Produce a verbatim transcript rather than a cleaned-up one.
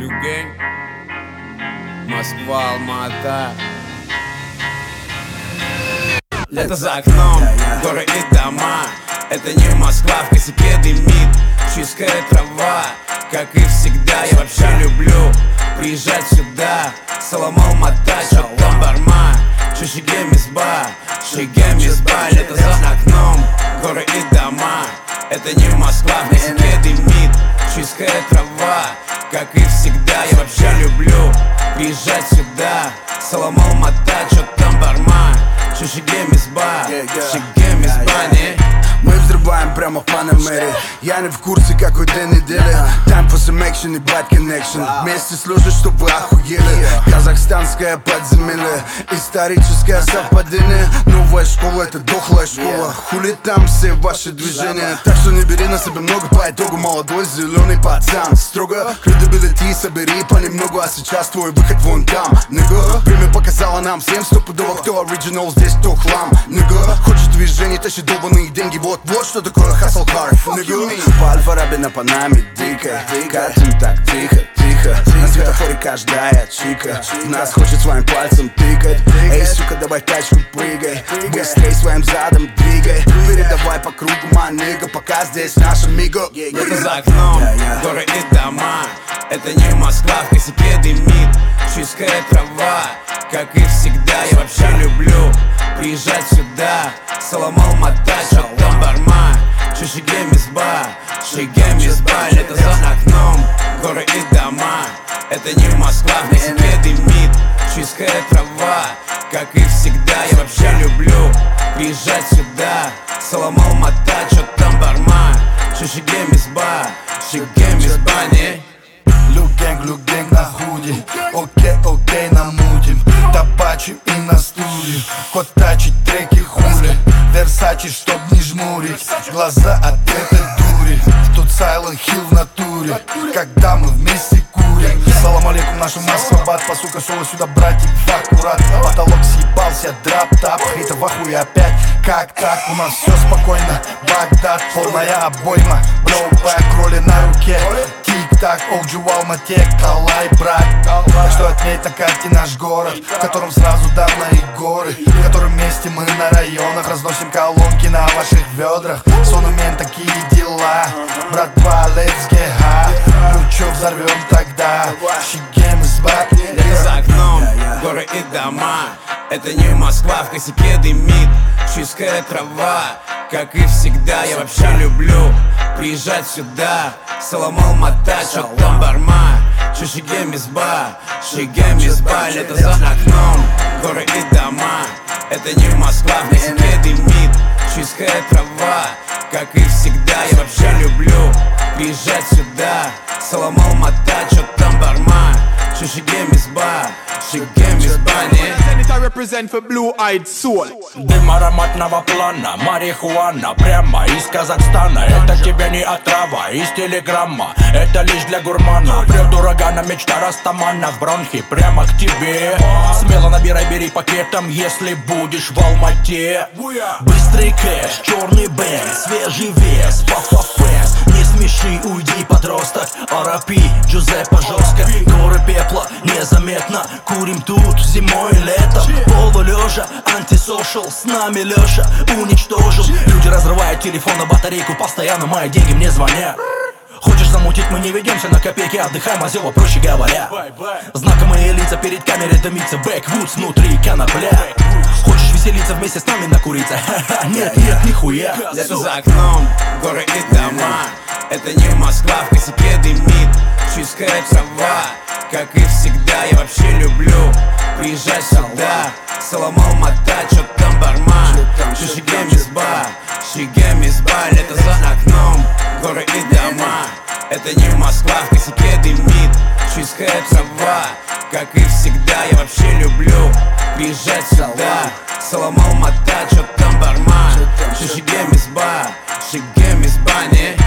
Люгень, Москва, Алма-Ата. Лето за окном, горы и дома. Это не Москва, в косяке дымит чистая трава. Как и всегда, я вообще люблю приезжать сюда. Салам Алма-Ата, чё там барма? Чешиге мизба, шиге мизба. Лето за окном, горы и дома. Это не Москва, в косяке дымит чистая трава. Как и всегда, я вообще люблю приезжать сюда. Салам Алма-Ата, чё там барма? Чешиге мизба, шиге мизба, не? Мы взрываем прямо в Панамере. Я не в курсе какой день недели. Time for some action и bad connection. Вместе служат, чтобы вы охуели. Казахстанское подземелье, историческое совпадение. Новая школа, это дохлая школа. Хули там все ваши движения. Так что не бери на себя много, по итогу молодой зеленый пацан. Строго credibility собери понемногу. А сейчас твой выход вон там, нига. Время показало нам всем стопудово, кто оригинал, здесь кто хлам, нига. Хочешь движение, тащи долбаные деньги. Вот, вот что такое hustle hard, nigga. По Альфа-Раби на Панаме дико, катим так тихо, тихо. На светофоре каждая чика нас хочет своим пальцем тыкать. Эй, сука, давай тачку прыгай, быстрей своим задом двигай. Передавай по кругу, манига, пока здесь наша миго. Лето за окном, горы и дома. Это не Москва, в косяке дымит чистая трава. Как и всегда, я вообще люблю приезжать сюда. Салам Алма-Ата, чё там барма? Чешиге мизба, шиге мизба. Лето за окном, горы и дома. Это не Москва, в косяке дымит чистая трава. Как и всегда, я вообще люблю приезжать сюда. Салам Алма-Ата, чё там барма? Чешиге мизба, шиге мизба, не? Люгенг, люгенг на худи. Окей, окей, намутим. Табачим и на стуле. Ход тачить треки хули. Версачи, чтоб не жмурить глаза от этой дури. Тут Silent Hill в натуре, когда мы вместе курим. Салам алейкум, наша Москва-бат. По сука, соло сюда, братик, аккурат. Потолок съебался, драп-тап. Хейта в ахуе опять, как так? У нас все спокойно, Багдад, полная обойма. Блоубэк, роли на руке. Тик-так, Олджи в Алмате, Калай, брат. Так что отметь на карте наш город, в котором сразу давно и горы, в котором вместе мы на районах разносим колонки на ваших ведрах. Сонумен, такие дела. Братва, let's get high. Ну чё, взорвем тогда? Шигем из бак. Лето за окном, горы и дома. Это не Москва, в косяке дымит чистая трава. Как и всегда, я вообще люблю приезжать сюда. Салам Алма-Ата, чё там барма? Чешиге мизба, шиге мизба. Лето за окном, горы и дома. Это не Москва, в косяке дымит чистая трава. Как и всегда, я вообще люблю приезжать сюда. Салам Алма-Ата, чё там барма? Чешиге мизба, шиге мизба, не? Represent for blue-eyed soul. Дым ароматного плана, марихуана прямо из Казахстана. Это тебе не отрава из телеграмма, это лишь для гурмана. Прет урагана, мечта растамана в бронхи прямо к тебе. Смело набирай, бери пакетом, если будешь в Алмате. Быстрый кэш, черный бэнк, свежий вес, папа фэс. Не смеши, уйди, подросток. Арапи, Джузеппе жестко. Горы пепла, незаметно. Курим тут зимой и летом. Полулежа, антисошал, с нами Леша уничтожил. Люди разрывают телефон на батарейку, постоянно мои деньги мне звонят. Хочешь замутить, мы не ведемся на копейки, отдыхаем, озева, проще говоря. Знакомые лица перед камерой дымится, бэквудс внутри конопля. Хочешь веселиться вместе с нами накуриться? Ха-ха, нет, нет, нихуя. Лето за окном, горы и дома. Это не Москва, в косяке дымит чистая трава. Как и всегда, я вообще люблю приезжать сюда. Салам Алма-Ата, чё там барма? Чешиге мизба, шиге мизба. Лето за окном, горы и дома. Это не Москва, в косяке дымит чистая трава. Как и всегда, я вообще люблю приезжать сюда. Салам Алма-Ата, чё там барма? Чешиге мизба, шиге мизба, не?